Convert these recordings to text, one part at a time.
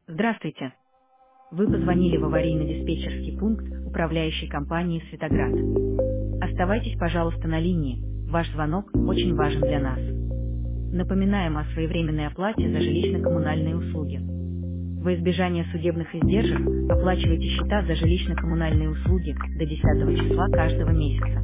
Здравствуйте. Вы позвонили в аварийно-диспетчерский пункт управляющей компании «Светоград». Оставайтесь, пожалуйста, на линии. Ваш звонок очень важен для нас. Напоминаем о своевременной оплате за жилищно-коммунальные услуги. Во избежание судебных издержек оплачивайте счета за жилищно-коммунальные услуги до 10 числа каждого месяца.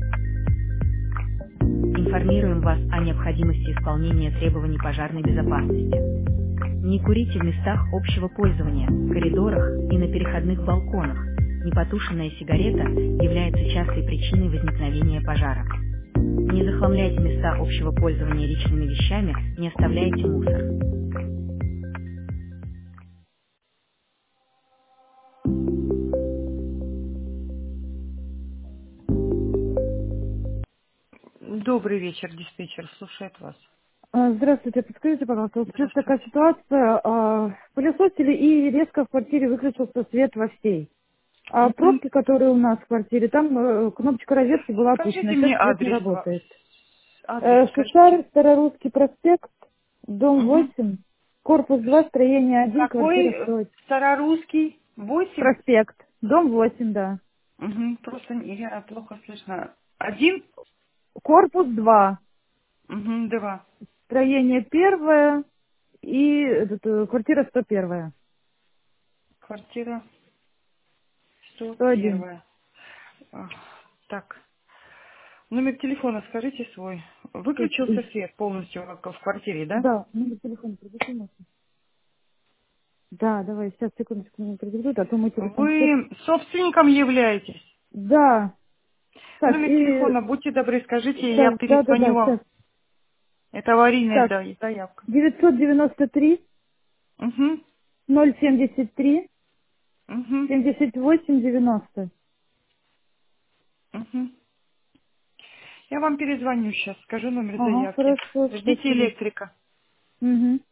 Информируем вас о необходимости исполнения требований пожарной безопасности. Не курите в местах общего пользования, коридорах и на переходных балконах. Непотушенная сигарета является частой причиной возникновения пожара. Не захламляйте места общего пользования личными вещами, не оставляйте мусор. Добрый вечер, диспетчер, слушает вас. Здравствуйте, подскажите, пожалуйста, вот сейчас такая Здравствуйте. ситуация, пылесосили и резко в квартире выключился свет во всей. А Мгм. пробки, которые у нас в квартире, там кнопочка розетки была опущена, Скажите сейчас мне свет не адрес, работает. адрес скажите. Шишар, Старорусский проспект, дом Мгм. 8, корпус 2, строение 1, Какой квартира 100. старорусский? 8? Проспект, дом 8, да. Угу. Просто я плохо слышно. Один? Корпус 2, Угу, два. строение 1 и квартира 101. Квартира 101. 101. А, так, номер телефона скажите свой. Выключился свет полностью в квартире, да? Да, номер телефона продиктуй. Да, давай, сейчас, секундочку, мне продиктуют, а то мой телефон все... Вы собственником являетесь? Да, так, Номер и... телефона, будьте добры, скажите, я Сейчас, перезвоню да-да-да, вам. сейчас. Это аварийная Так, заявка. 993 Угу, 073 угу, 78 90. угу. Я вам перезвоню сейчас, скажу номер Ага, заявки. хорошо, Ждите спасибо. электрика. Угу.